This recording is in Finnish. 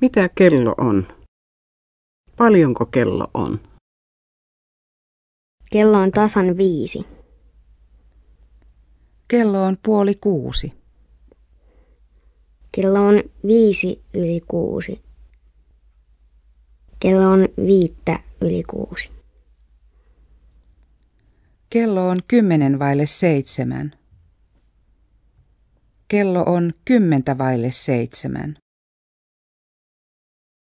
Mitä kello on? Paljonko kello on? Kello on tasan 5. Kello on 5:30. Kello on 5:05. Kello on 5:05. Kello on 6:50. Kello on 6:10.